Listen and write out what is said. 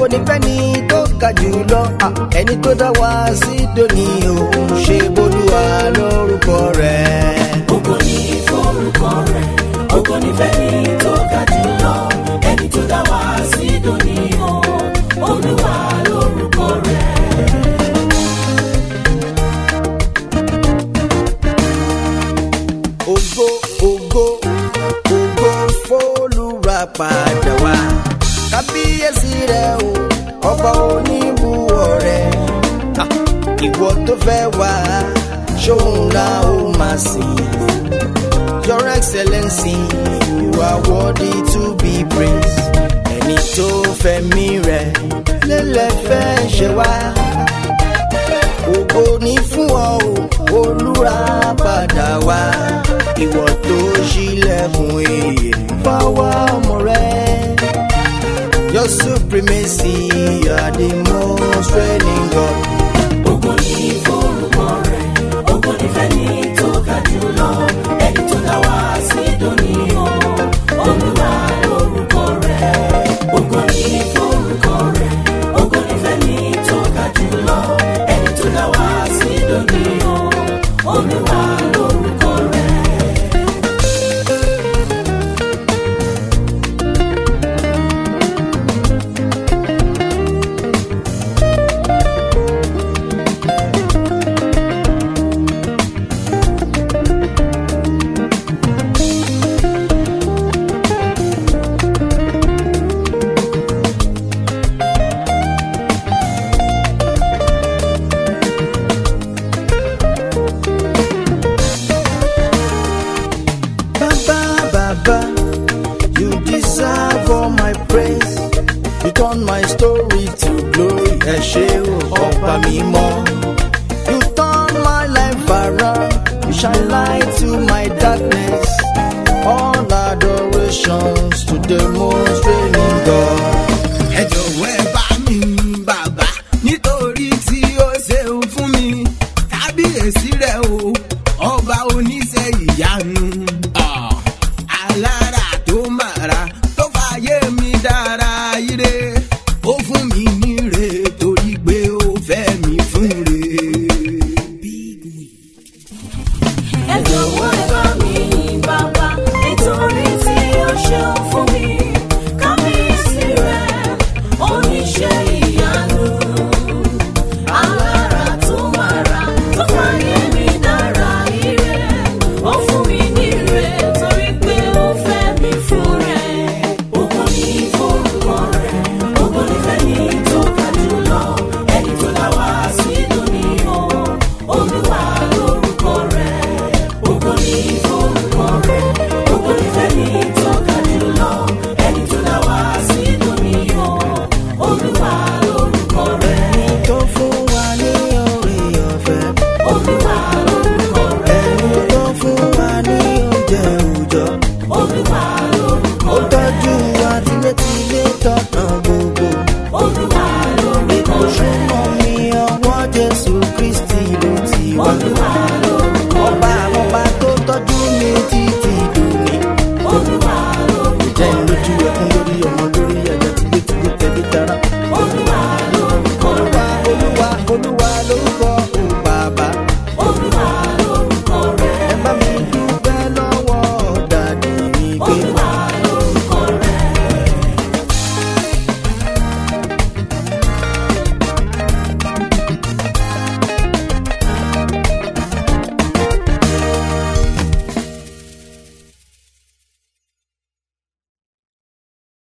nífẹ̀ẹ́ ni tó ga jùlọ ẹni tó dá wa sí dòní òun ṣe bólúwa lórúkọ rẹ̀. Ògo ni forúkọ rẹ̀, ògo nífẹ̀ẹ́ ni tó ga jùlọ ẹni tó dá wa sí dòní òun Olúwa lórúkọ rẹ̀. Ògo ògo ògo f'Olúwa padà wá kábíyèsí rẹ̀ o ọba oníbùwọ̀ rẹ̀ ìwọ tó fẹ́ wá ṣóun la ó máa sìn. Your Excellency, you are worthy to be praised. Ẹni tó fẹ̀mí rẹ̀ lélẹ̀ fẹ́ ṣe wá. Ògo ni fún ọ o, Olúwa padà wá. Ìwọ tó ṣílẹ̀kùn èyè fáwọn ọmọ rẹ̀. Your supremacy, you are the most reigning God. Ògo ni forúkọ rẹ̀, ògo nífẹ̀ẹ́ ni tó ga jùlọ ẹni tó dá wa sí dòní òun Olúwa lórúkọ rẹ̀. Ògo ni forúkọ rẹ̀, ògo nífẹ̀ẹ́ ni tó ga jùlọ ẹni tó dá wa sí dòní òun Olúwa lórúkọ rẹ̀. Baba, you deserve all my praise. You turn my story to glory. Ẹ ṣé o, ọba mímọ́. You turn my life around. You shine light to my darkness. All adorations to the most reigning God. Ẹ jọ̀wọ́ ẹ bá mi yìn bàbá nítorí tí ó ṣeun fún mi. Kábíyèsí rẹ̀ o, ọba oníṣẹ́ ìyanu. Alára tó màrà tó fàyè mi dára ire. Ó fún mi